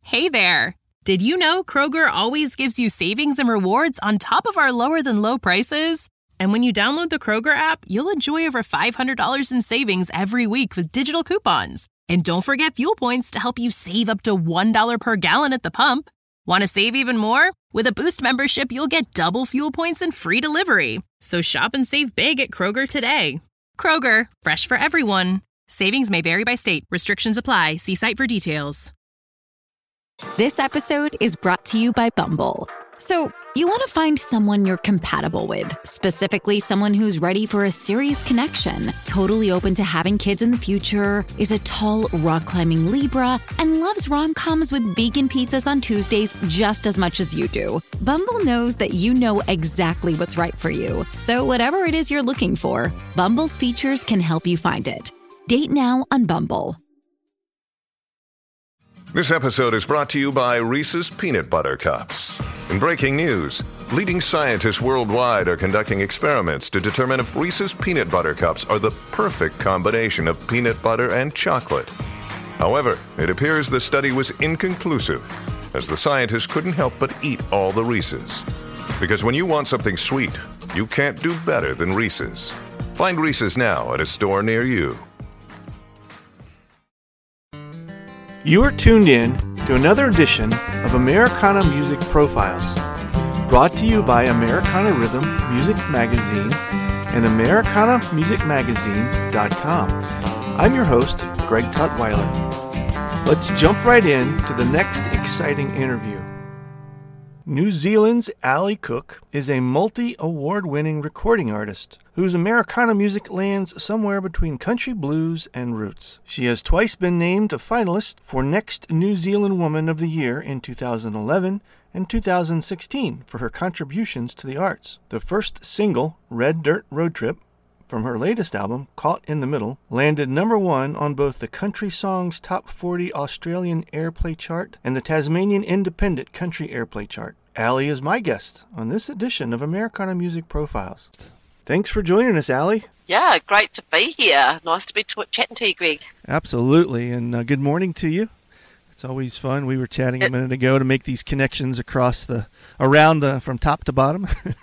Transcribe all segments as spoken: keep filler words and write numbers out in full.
Hey there! Did you know Kroger always gives you savings and rewards on top of our lower-than-low prices? And when you download the Kroger app, you'll enjoy over five hundred dollars in savings every week with digital coupons. And don't forget fuel points to help you save up to one dollar per gallon at the pump. Want to save even more? With a Boost membership, you'll get double fuel points and free delivery. So shop and save big at Kroger today. Kroger, fresh for everyone. Savings may vary by state. Restrictions apply. See site for details. This episode is brought to you by Bumble. So, you want to find someone you're compatible with, specifically someone who's ready for a serious connection, totally open to having kids in the future, is a tall, rock-climbing Libra, and loves rom-coms with vegan pizzas on Tuesdays just as much as you do. Bumble knows that you know exactly what's right for you. So whatever it is you're looking for, Bumble's features can help you find it. Date now on Bumble. This episode is brought to you by Reese's Peanut Butter Cups. In breaking news, leading scientists worldwide are conducting experiments to determine if Reese's Peanut Butter Cups are the perfect combination of peanut butter and chocolate. However, it appears the study was inconclusive, as the scientists couldn't help but eat all the Reese's. Because when you want something sweet, you can't do better than Reese's. Find Reese's now at a store near you. You are tuned in to another edition of Americana Music Profiles, brought to you by Americana Rhythm Music Magazine and Americana Music Magazine dot com. I'm your host, Greg Tutwiler. Let's jump right in to the next exciting interview. New Zealand's Ali Cook is a multi-award-winning recording artist whose Americana music lands somewhere between country blues and roots. She has twice been named a finalist for Next New Zealand Woman of the Year in two thousand eleven and two thousand sixteen for her contributions to the arts. The first single, Red Dirt Road Trip, from her latest album, Caught in the Middle, landed number one on both the Country Songs Top forty Australian Airplay chart and the Tasmanian Independent Country Airplay chart. Ali is my guest on this edition of Americana Music Profiles. Thanks for joining us, Ali. Yeah, great to be here. Nice to be t- chatting to you, Greg. Absolutely, and uh, good morning to you. It's always fun. We were chatting a minute ago to make these connections across the, around the, from top to bottom.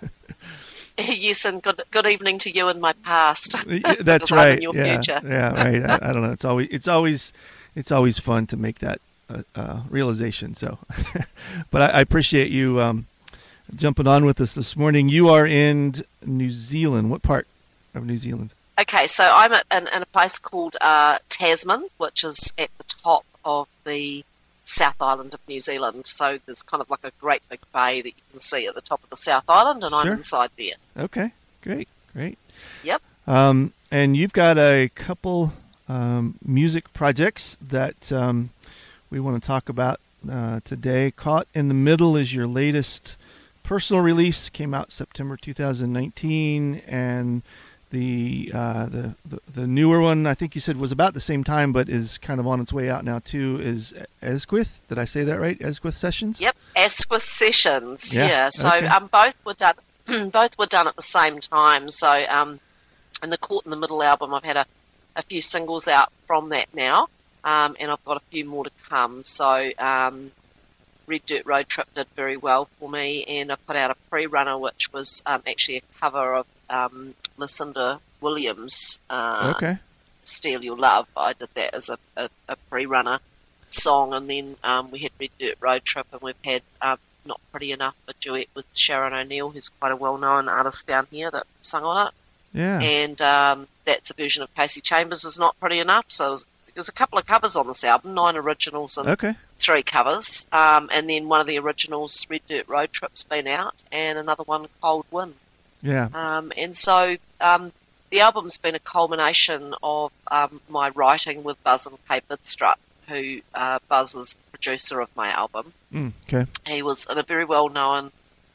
Yes, and good good evening to you in my past. That's right. I'm in your yeah, future. yeah, right. I, I don't know. It's always it's always it's always fun to make that uh, uh, realization. So, but I, I appreciate you um, jumping on with us this morning. You are in New Zealand. What part of New Zealand? Okay, so I'm at, in, in a place called uh, Tasman, which is at the top of the South Island of New Zealand. So there's kind of like a great big bay that you can see at the top of the South Island, and Sure. I'm inside there. Okay, great, great. Yep. Um, and you've got a couple um, music projects that um, we want to talk about uh, today. Caught in the Middle is your latest personal release. Came out September two thousand nineteen, and the, uh, the the the newer one, I think you said, was about the same time, but is kind of on its way out now too. Is Esquith? Did I say that right? Esquith Sessions. Yep, Esquith Sessions. Yeah, Yeah. So okay. um, both were done. both were done at the same time. So um, in the Caught in the Middle album, I've had a, a few singles out from that now, um, and I've got a few more to come. So um, Red Dirt Road Trip did very well for me, and I put out a pre-runner, which was um, actually a cover of um, Lucinda Williams' uh, Okay. Steal Your Love. I did that as a, a, a pre-runner song, and then um, we had Red Dirt Road Trip, and we've had um, Not Pretty Enough, a duet with Sharon O'Neill, who's quite a well-known artist down here that sung on it. Yeah. And um, that's a version of Casey Chambers' Is Not Pretty Enough. So there's, there's a couple of covers on this album, nine originals and Okay. three covers. Um, and then one of the originals, Red Dirt Road Trip's been out, and another one, Cold Wind. Yeah. Um, and so um, the album's been a culmination of um, my writing with Buzz and Kay Bidstrup, who uh, Buzz is the producer of my album. Mm, okay. He was in a very well-known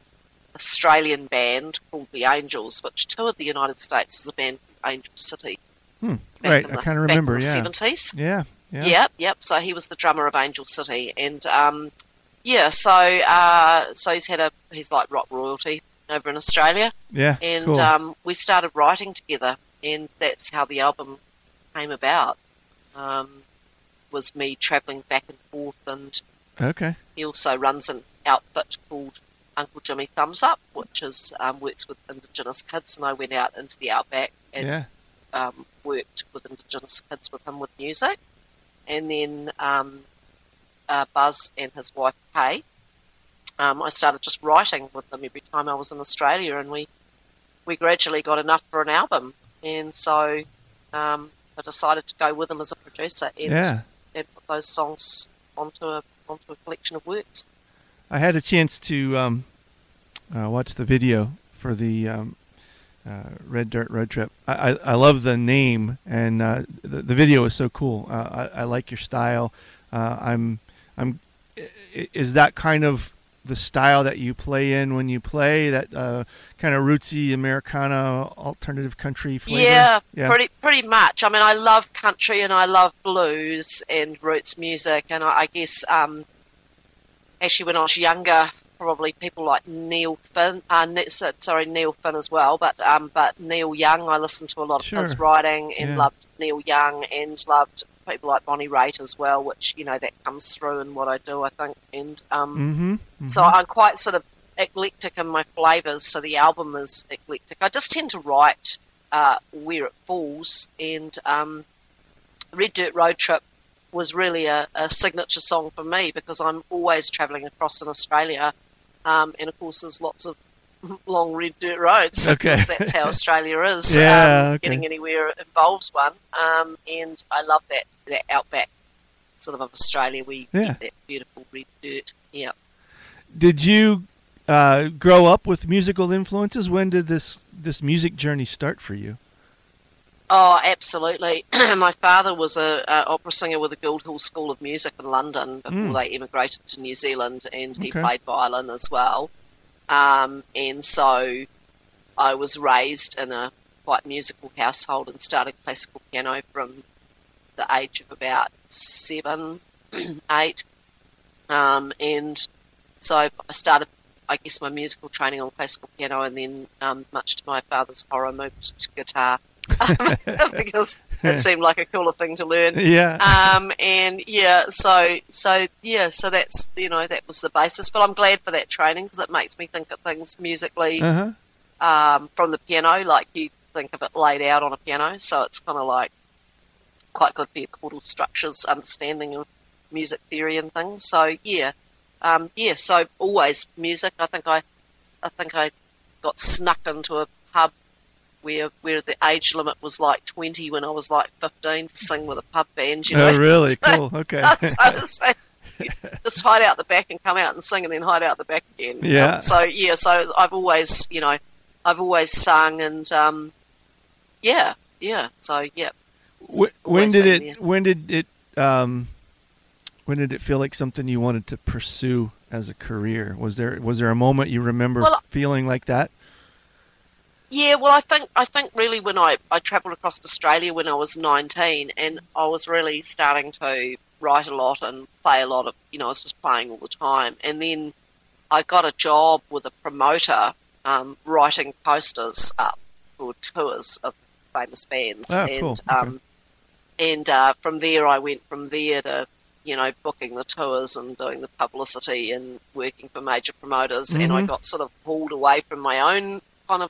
Australian band called The Angels, which toured the United States as a band called Angel City. Hmm. back Right. in I the- kind of back remember. in the Yeah. seventies. Yeah. Yeah. Yep, yep. So he was the drummer of Angel City, and um, yeah, so uh, so he's had a he's like rock royalty over in Australia, Yeah. and cool. um, we started writing together, and that's how the album came about. Um, was me travelling back and forth and Okay. He also runs an outfit called Uncle Jimmy Thumbs Up, which is um, works with Indigenous kids, and I went out into the outback and Yeah. um, worked with Indigenous kids with him with music. And then um, uh, Buzz and his wife Kay, um, I started just writing with them every time I was in Australia, and we, we gradually got enough for an album. And so um, I decided to go with them as a producer and, Yeah. and put those songs onto a onto a collection of works. I had a chance to um, uh, watch the video for the um, uh, Red Dirt Road Trip. I, I, I love the name, and uh, the, the video is so cool. Uh, I, I like your style. Uh, I'm, I'm. Is that kind of the style that you play in when you play? That uh, kind of rootsy Americana alternative country flavor? Yeah, yeah, pretty pretty much. I mean, I love country and I love blues and roots music, and I, I guess um, actually when I was younger, probably people like Neil Finn, uh, ne- sorry Neil Finn as well, but um, but Neil Young, I listened to a lot of Sure. his writing and Yeah. loved Neil Young and loved people like Bonnie Raitt as well, which you know that comes through in what I do, I think, and um, Mm-hmm. mm-hmm. so I'm quite sort of eclectic in my flavours, so the album is eclectic. I just tend to write uh, where it falls, and um, Red Dirt Road Trip was really a, a signature song for me because I'm always travelling across in Australia, um, and of course there's lots of long red dirt roads, Okay. because that's how Australia is. Yeah, um, okay. Getting anywhere involves one, um, and I love that, that outback sort of of Australia where you Yeah. get that beautiful red dirt. Yeah. Did you uh, grow up with musical influences? When did this this music journey start for you? Oh, absolutely. My father was a, a opera singer with the Guildhall School of Music in London before Mm. they emigrated to New Zealand, and he Okay. played violin as well. Um, and so I was raised in a quite musical household and started classical piano from the age of about seven, eight. Um, and so I started, I guess, my musical training on classical piano, and then, um, much to my father's horror, moved to guitar because it seemed like a cooler thing to learn. Yeah. Um, and yeah, so so yeah, so that's you know that was the basis. But I'm glad for that training because it makes me think of things musically Uh-huh. um, from the piano, like you think of it laid out on a piano. So it's kind of like quite good for your chordal structures, understanding of music theory and things. So yeah, um, yeah. So always music. I think I, I think I got snuck into a pub where where the age limit was like twenty when I was like fifteen to sing with a pub band. You know? Oh, really? So- Cool. Okay. so, so you just hide out the back and come out and sing, and then hide out the back again. Yeah. Um, so yeah, so I've always, you know, I've always sung, and um, yeah, yeah. So yeah. it's Wh- when always did been it? there. When did it? Um, when did it feel like something you wanted to pursue as a career? Was there was there a moment you remember Well, feeling like that? Yeah, well, I think I think really when I, I travelled across Australia when I was nineteen, and I was really starting to write a lot and play a lot of, you know, I was just playing all the time. And then I got a job with a promoter um, writing posters up for tours of famous bands. Oh, and cool. um, and uh, from there I went from there to, you know, booking the tours and doing the publicity and working for major promoters. And I Mhm. got sort of pulled away from my own kind of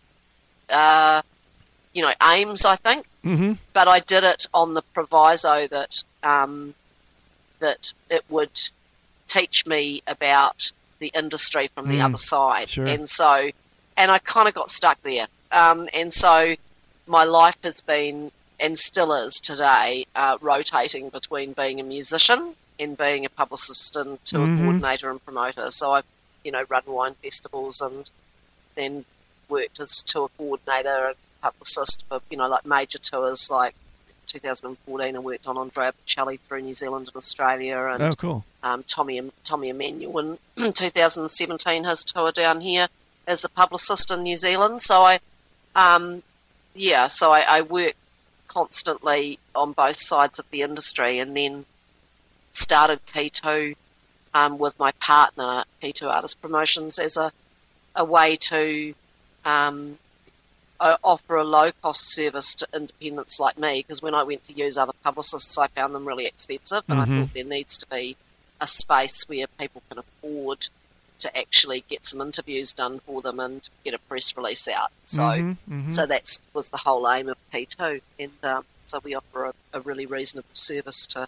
Uh, you know, aims, I think, Mm-hmm. but I did it on the proviso that um, that it would teach me about the industry from the Mm, other side, sure. and so, and I kind of got stuck there, um, and so my life has been and still is today uh, rotating between being a musician and being a publicist and tour Mhm. coordinator and promoter. So I've, you know, run wine festivals and then worked as tour coordinator and publicist for, you know, like major tours. Like two thousand fourteen, I worked on Andrea Bocelli through New Zealand and Australia, and Oh, cool. um, Tommy Tommy Emmanuel in two thousand seventeen, his tour down here as the publicist in New Zealand. So I, um, yeah, so I, I work constantly on both sides of the industry, and then started P two um, with my partner, P two Artist Promotions, as a, a way to um, uh, offer a low-cost service to independents like me, because when I went to use other publicists, I found them really expensive, and Mhm. I thought there needs to be a space where people can afford to actually get some interviews done for them and get a press release out. So Mm-hmm, mm-hmm. so that was the whole aim of P two. And um, so we offer a, a really reasonable service to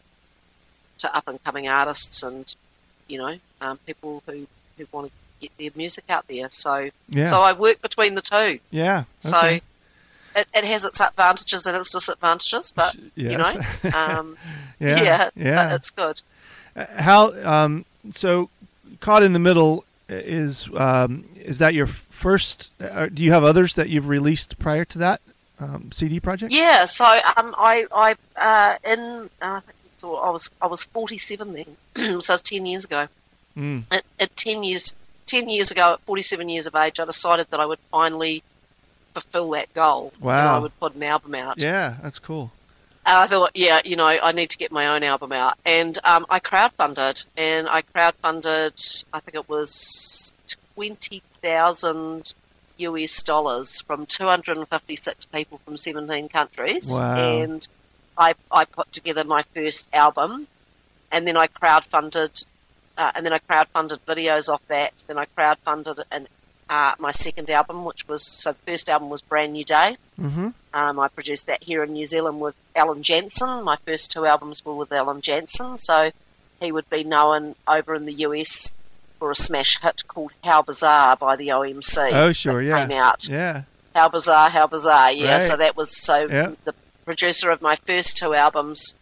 to up-and-coming artists and, you know, um, people who, who want to get their music out there. So Yeah. so I work between the two. Yeah. So okay. it, it has its advantages and its disadvantages, but, Yes. you know, um, Yeah, yeah, yeah. but it's good. Uh, How um, so? Caught in the Middle is um, is that your first? Uh, do you have others that you've released prior to that um, C D project? Yeah, so um, I, I uh, in uh, I think it's all- I was I was forty-seven then, so it's ten years ago. Mm. At, at ten years, ten years ago, at forty-seven years of age, I decided that I would finally fulfil that goal. Wow. And I would put an album out. Yeah, that's cool. And I thought, yeah, you know, I need to get my own album out. And um, I crowdfunded, and I crowdfunded, I think it was twenty thousand U S dollars from two hundred fifty-six people from seventeen countries. Wow. And I, I put together my first album, and then I crowdfunded, uh, and then I crowdfunded videos off that. Then I crowdfunded an, uh, my second album, which was, so the first album was Brand New Day. Mm-hmm. Um, I produced that here in New Zealand with Alan Jansen. My first two albums were with Alan Jansen, so he would be known over in the U S for a smash hit called How Bizarre by the O M C. Oh, sure, that yeah. came out. Yeah. How Bizarre, How Bizarre, yeah. Right. So that was, so Yeah. the producer of my first two albums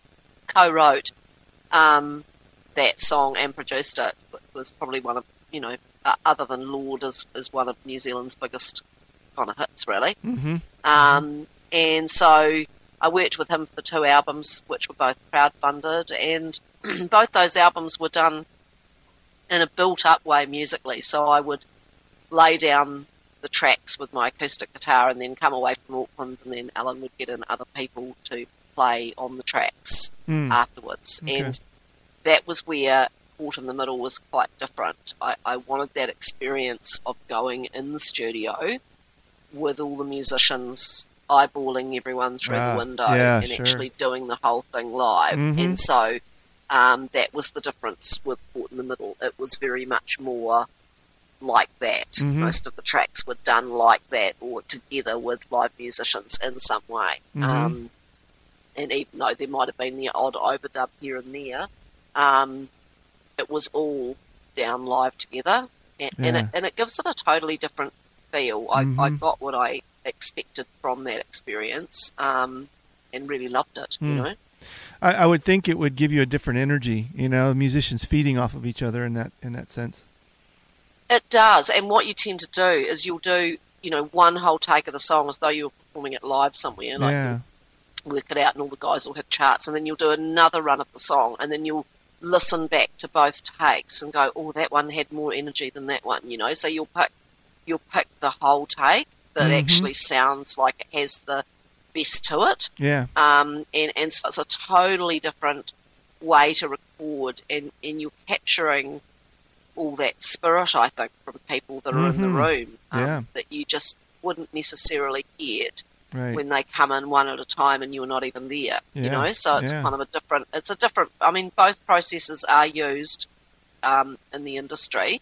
co-wrote um, that song and produced it. It was probably one of, you know, uh, other than Lord, is, is one of New Zealand's biggest kind of hits, really. Mm-hmm. Um, and so I worked with him for the two albums, which were both crowdfunded, and both those albums were done in a built-up way musically. So I would lay down the tracks with my acoustic guitar and then come away from Auckland, and then Alan would get in other people to play on the tracks Mm. afterwards. Okay. And that was where Caught in the Middle was quite different. I, I wanted that experience of going in the studio with all the musicians, eyeballing everyone through Ah, the window, yeah, and sure. actually doing the whole thing live. Mhm. And so um, that was the difference with Caught in the Middle. It was very much more like that. Mhm. Most of the tracks were done like that, or together with live musicians in some way. Mhm. Um, and even though there might have been the odd overdub here and there, um, it was all down live together, and, and, Yeah. it, and it gives it a totally different feel. I, I Mhm. got what I expected from that experience, um, and really loved it. You Mm. know, I, I would think it would give you a different energy. You know, musicians feeding off of each other in that in that sense. it does. And what you tend to do is you'll do, you know, one whole take of the song as though you were performing it live somewhere, like Yeah. work it out, and all the guys will have charts, and then you'll do another run of the song, and then you'll listen back to both takes and go, oh, that one had more energy than that one, you know. So you'll pick you'll pick the whole take that Mhm. actually sounds like it has the best to it, Yeah. um, and and so it's a totally different way to record, and and you're capturing all that spirit, I think, from people that are in the Mhm. room, um, Yeah. that you just wouldn't necessarily get Right. when they come in one at a time and you're not even there, you Yeah, know. So it's yeah. kind of a different. It's a different. I mean, both processes are used um, in the industry,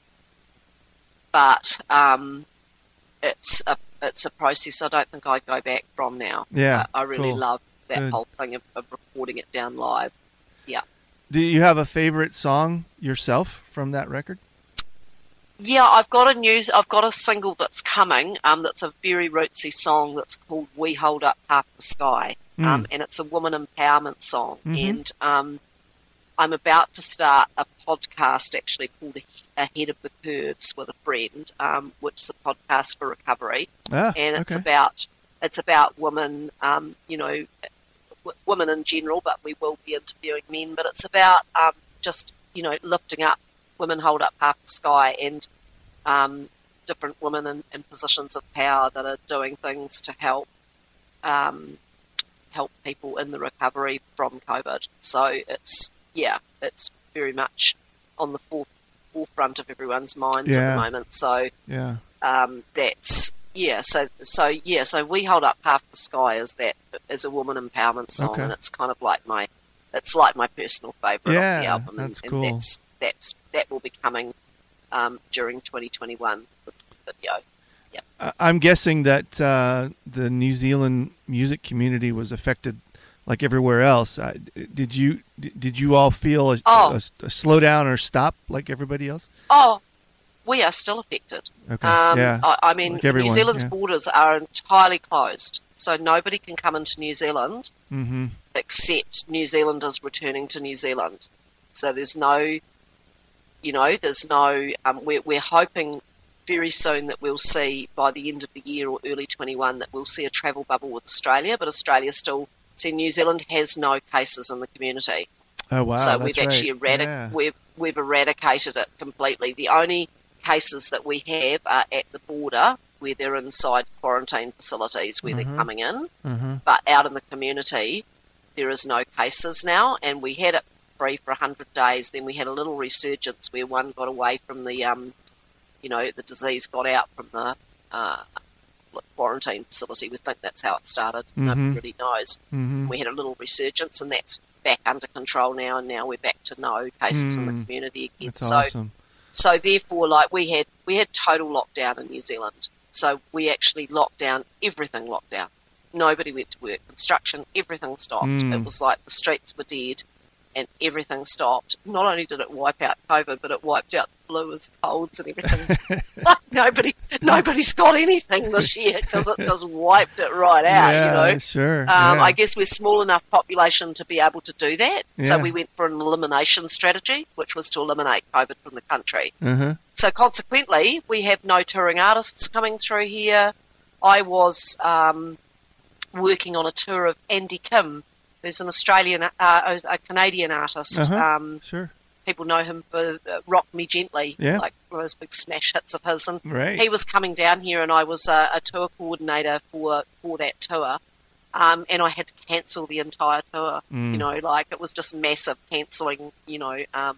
but um, it's a it's a process I don't think I'd go back from now. Yeah, I, I really cool. love that Good. whole thing of, of recording it down live. Yeah, Do you have a favorite song yourself from that record? yeah. I've got a news. I've got a single that's coming. Um, that's a very rootsy song that's called "We Hold Up Half the Sky." Mm. Um, and it's a woman empowerment song. Mhm. And um, I'm about to start a podcast actually called Ahead of the Curves with a friend, um, which is a podcast for recovery. Ah, And it's okay. about it's about women, um, you know, w- women in general, but we will be interviewing men. But it's about um, just, you know, lifting up women hold up half the sky, and um, different women in, in positions of power that are doing things to help um, help people in the recovery from COVID. So it's, yeah, it's very much on the fore, forefront of everyone's minds at Yeah. the moment. So Yeah. um, that's, yeah, so, so, yeah, so We Hold Up Half the Sky is that, is a woman empowerment song, Okay. and it's kind of like my, it's like my personal favourite Yeah, of the album, that's and, cool. and that's that's that will be coming um, during twenty twenty-one with the video. I- I'm guessing that uh, the New Zealand music community was affected like everywhere else. Uh, did you did you all feel a, Oh. a, a slowdown or stop like everybody else? Oh, we are still affected. Okay, Um, yeah, I, I mean, like everyone, New Zealand's yeah. borders are entirely closed, so nobody can come into New Zealand Mm-hmm. except New Zealanders returning to New Zealand. So there's no, you know, there's no. Um, we're we're hoping very soon that we'll see by the end of the year or early twenty-one that we'll see a travel bubble with Australia, but Australia still. See, New Zealand has no cases in the community. Oh wow! so that's we've actually right. eradic- yeah. we've we've eradicated it completely. The only cases that we have are at the border where they're inside quarantine facilities where Mhm. they're coming in, Mm-hmm. but out in the community there is no cases now. And we had it free for one hundred days. Then we had a little resurgence where one got away from the, um, you know, the disease got out from the uh, quarantine facility. We think that's how it started. Mhm. Nobody really knows. Mm-hmm. We had a little resurgence, and that's back under control now, and now we're back to no cases in the Mm. community again. That's so, awesome. so therefore, like we had, we had total lockdown in New Zealand. So we actually locked down everything. Locked down. Nobody went to work. Construction, everything stopped. Mm. It was like the streets were dead, and everything stopped. Not only did it wipe out COVID, but it wiped out the blues, colds, and everything. Like nobody, nobody's got anything this year because it just wiped it right out. yeah, you know. sure. Um, yeah. I guess we're small enough population to be able to do that. So Yeah. we went for an elimination strategy, which was to eliminate COVID from the country. Uh-huh. So consequently, we have no touring artists coming through here. I was um, working on a tour of Andy Kim, who's an Australian, uh, a Canadian artist. Uh-huh. Um, Sure. people know him for uh, Rock Me Gently, Yeah. like one of those big smash hits of his. And Right. he was coming down here, and I was a, a tour coordinator for for that tour, um, and I had to cancel the entire tour. Mm. You know, like it was just massive cancelling. You know, um,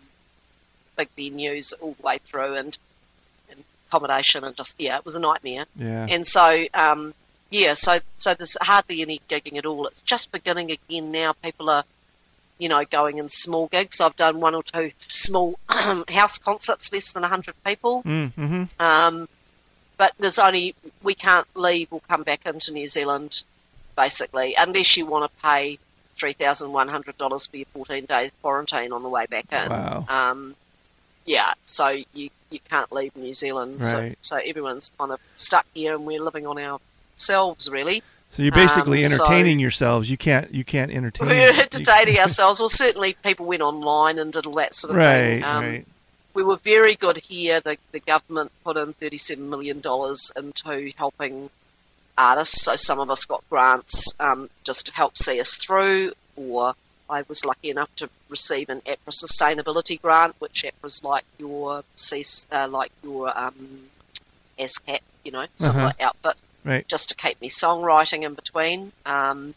big venues all the way through, and, and accommodation, and just yeah, it was a nightmare. Yeah. And so, um, yeah, so so there's hardly any gigging at all. It's just beginning again now. People are, you know, going in small gigs. I've done one or two small house concerts, less than one hundred people. Mm-hmm. Um, but there's only, we can't leave or come back into New Zealand, basically, unless you want to pay three thousand one hundred dollars for your fourteen-day quarantine on the way back in. Wow. Um, yeah, so you, you can't leave New Zealand. Right. So, so everyone's kind of stuck here, and we're living on ourselves, really. So you're basically Um, so- entertaining yourselves. You can't. You can't entertain. We're entertaining ourselves. Well, certainly people went online and did all that sort of Right. thing. Um, right. We were very good here. The, the government put in thirty-seven million dollars into helping artists. So some of us got grants um, just to help see us through, or I was lucky enough to receive an APRA sustainability grant, which APRA's like your cease, uh, like your um, ASCAP, you know, some Uh-huh. like outfit, Right. just to keep me songwriting in between. Um,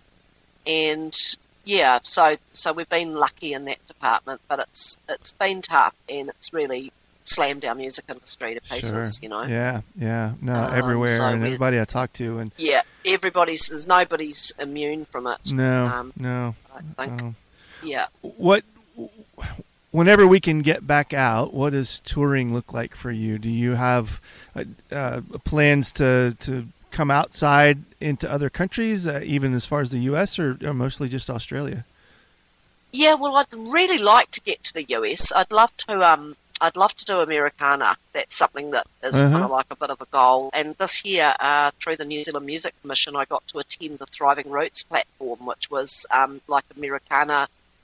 and yeah, so so we've been lucky in that department, but it's it's been tough, and it's really slammed our music industry to pieces, Sure. you know. Yeah. Yeah. No. Um, everywhere, so and we- everybody I talk to, and Yeah, everybody's there's nobody's immune from it. no. um, no. I think. no. Yeah. What? Whenever we can get back out, what does touring look like for you? Do you have uh, uh, plans to to come outside into other countries, uh, even as far as the U S, or, or mostly just Australia? Yeah, well, I'd really like to get to the U S. I'd love to. Um, I'd love to do Americana. That's something that is Uh-huh. kind of like a bit of a goal. And this year, uh, through the New Zealand Music Commission, I got to attend the Thriving Roots platform, which was um, like Americana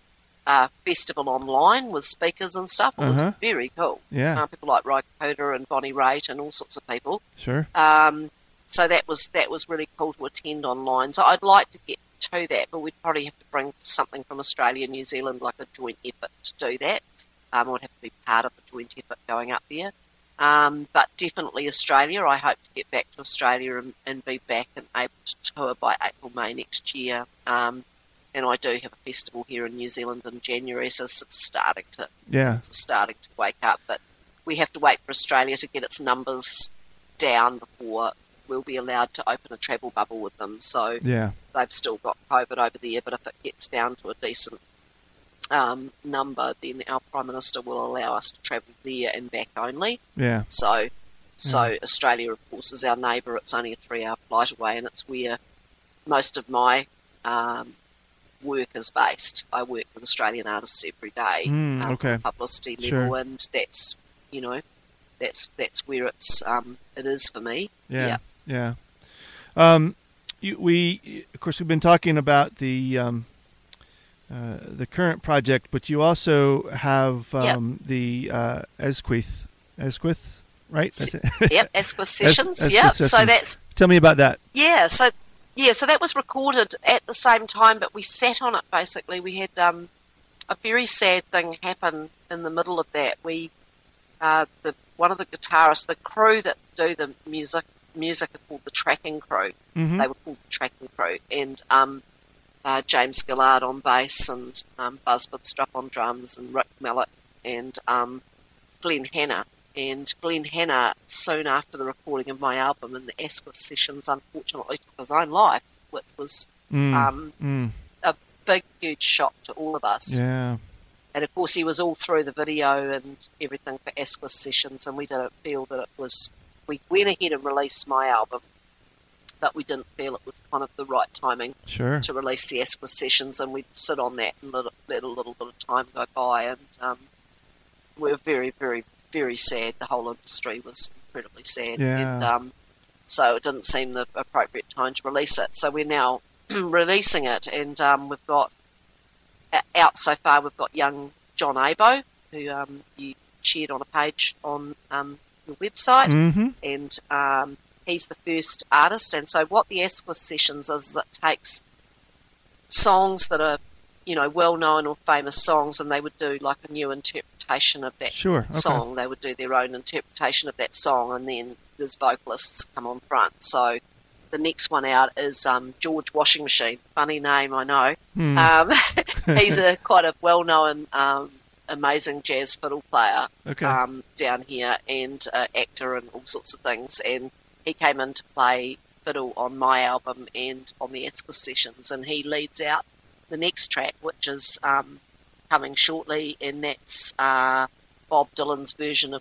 uh, festival online with speakers and stuff. It was Uh-huh. very cool. Yeah. Uh, people like Ry Cooder and Bonnie Raitt and all sorts of people. Sure. Um, so that was that was really cool to attend online. So I'd like to get to that, but we'd probably have to bring something from Australia and New Zealand, like a joint effort to do that. Um, I would have to be part of a joint effort going up there. Um, but definitely Australia. I hope to get back to Australia and, and be back and able to tour by April, May next year. Um, and I do have a festival here in New Zealand in January, so it's starting to Yeah. it's starting to wake up. But we have to wait for Australia to get its numbers down before we'll be allowed to open a travel bubble with them. So Yeah. they've still got COVID over there, but if it gets down to a decent um, number, then our Prime Minister will allow us to travel there and back only. Yeah. So, so Yeah. Australia, of course, is our neighbour. It's only a three-hour flight away, and it's where most of my um, work is based. I work with Australian artists every day, Mm, um, okay. publicity level, Sure. and that's, you know, that's that's where it's um, it is for me. Yeah. Yeah. Um, you, we, of course, we've been talking about the um, uh, the current project, but you also have um, the uh, Esquith, Esquith, right? That's it. Yep, Esquith Sessions. Es- Yep. Esquith So Sessions. that's Tell me about that. yeah. So yeah. So that was recorded at the same time, but we sat on it basically. We had um, a very sad thing happen in the middle of that. We uh, the one of the guitarists, the crew that do the music music are called the tracking crew. Mm-hmm. They were called the tracking crew, and um, uh, James Gillard on bass, and um, Buzz Bidstrup on drums, and Rick Mallet, and um, Glenn Hanna. And Glenn Hanna, soon after the recording of my album and the Esquith Sessions, unfortunately took his own life, which was Mm, um, mm, a big, huge shock to all of us. yeah. And of course, he was all through the video and everything for Esquith Sessions, and we didn't feel that it was. We went ahead and released my album, but we didn't feel it was kind of the right timing Sure. to release the Esquith Sessions, and we'd sit on that and let, it, let a little bit of time go by, and um, we were very, very, very sad. The whole industry was incredibly sad, Yeah. and um, so it didn't seem the appropriate time to release it. So we're now releasing it, and um, we've got out so far. We've got young John Abo, who um, you shared on a page on um, your website, Mm-hmm. and um, he's the first artist. And so what the Esquith Sessions is, is it takes songs that are, you know, well-known or famous songs, and they would do like a new interpretation of that Sure. Okay. song. They would do their own interpretation of that song, and then there's vocalists come on front. So the next one out is um, George Washing Machine. Funny name, I know. Hmm. Um, he's a quite a well-known, um, amazing jazz fiddle player Okay. um, down here, and uh, actor and all sorts of things. And he came in to play fiddle on my album and on the Esquith Sessions, and he leads out the next track, which is um, coming shortly, and that's uh, Bob Dylan's version of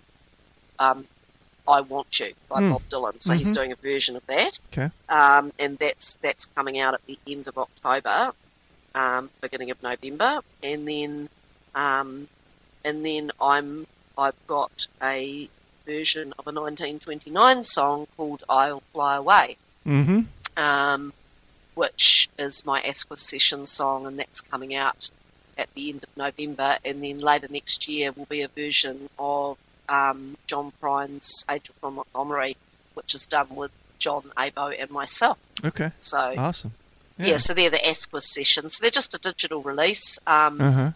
um, I Want You by Hmm. Bob Dylan. So he's Mhm. doing a version of that. Okay. Um, and that's that's coming out at the end of October, um, beginning of November, and then um, and then I'm I've got a version of a nineteen twenty-nine song called I'll Fly Away, Mm-hmm. um, which is my Esquith Sessions song, and that's coming out at the end of November, and then later next year will be a version of um, John Prine's Angel from Montgomery, which is done with John Abo and myself. Okay. So Awesome. yeah. so they're the Esquith Sessions. They're just a digital release, um, Uh-huh.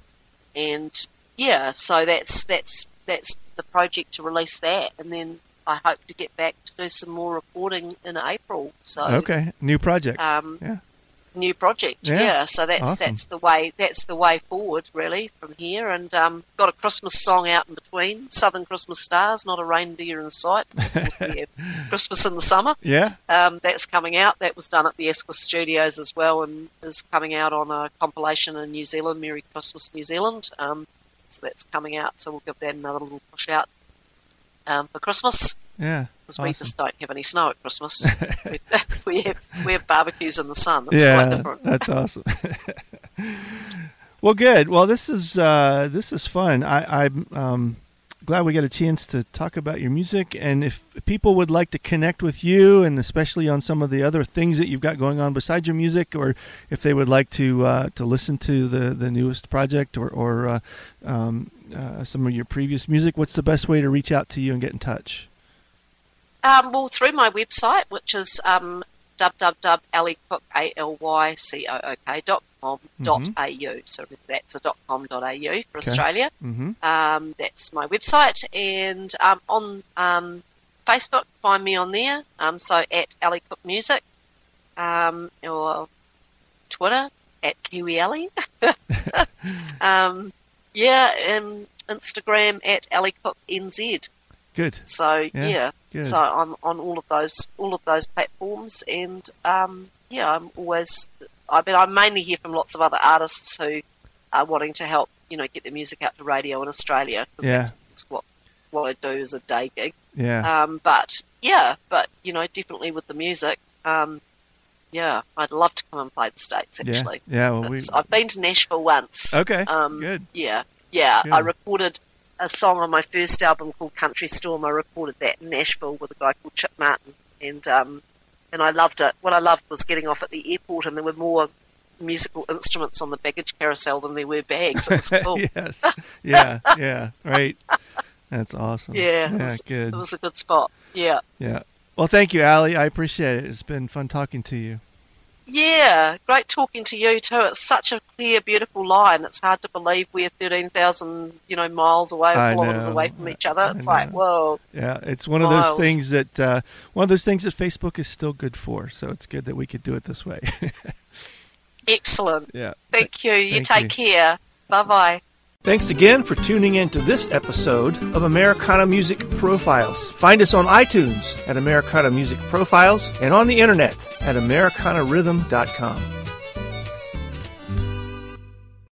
and yeah, so that's that's that's the project to release that, and then I hope to get back to do some more recording in April. So Okay. New project. um, Yeah. new project, Yeah. yeah. So that's Awesome. that's the way that's the way forward, really, from here. And um, got a Christmas song out in between, Southern Christmas Stars, not a reindeer in sight. Of course, we have Christmas in the summer. Yeah. Um, that's coming out. That was done at the Esquith Studios as well, and is coming out on a compilation in New Zealand, Merry Christmas New Zealand. Um, so that's coming out. So we'll give that another little push out um, for Christmas, Yeah. because we Awesome. just don't have any snow at Christmas. we, we have we have barbecues in the sun. That's yeah, quite different. that's awesome. Well, good. Well, this is uh, this is fun. I, I'm um, glad we get a chance to talk about your music. And if people would like to connect with you, and especially on some of the other things that you've got going on besides your music, or if they would like to uh, to listen to the, the newest project or, or uh, um, uh, some of your previous music, what's the best way to reach out to you and get in touch? Um, well, through my website, which is um, w w w dot alycook, A L Y C O O K, dot com dot a u. So that's a .com dot a u for Australia. Mm-hmm. Um, that's my website. And um, on um, Facebook, find me on there. Um, so at Alycook Music, um, or Twitter at Kiwi Ali. um, yeah, and Instagram at Alycook N Z. Good. So Yeah, yeah, good. so I'm on all of those all of those platforms, and um, yeah, I'm always. I mean, I mainly hear from lots of other artists who are wanting to help you know, get the music out to radio in Australia, because Yeah. that's, that's what what I do as a day gig. Yeah. Um, but yeah, but you know, definitely with the music, um, yeah, I'd love to come and play the States. Actually, Yeah. Yeah. Well, we. It's- I've been to Nashville once. Okay. Um, Good. Yeah, yeah. Good. I recorded a song on my first album called Country Storm. I recorded that in Nashville with a guy called Chip Martin, and um, and I loved it. What I loved was getting off at the airport, and there were more musical instruments on the baggage carousel than there were bags. It was cool. Yes. Yeah. Yeah. Right. That's awesome. Yeah, Yeah. it was, Good. it was a good spot. Yeah. Yeah. Well, thank you, Allie. I appreciate it. It's been fun talking to you. Yeah, great talking to you too. It's such a clear, beautiful line. It's hard to believe we're thirteen thousand, you know, miles away, I or kilometers know. away from each other. I It's like, know. whoa. Yeah, it's one of those Miles. things that uh, one of those things that Facebook is still good for. So it's good that we could do it this way. Excellent. Yeah. Thank you. You Thank take you. care. Bye-bye. Thanks again for tuning in to this episode of Americana Music Profiles. Find us on iTunes at Americana Music Profiles and on the internet at americana rhythm dot com.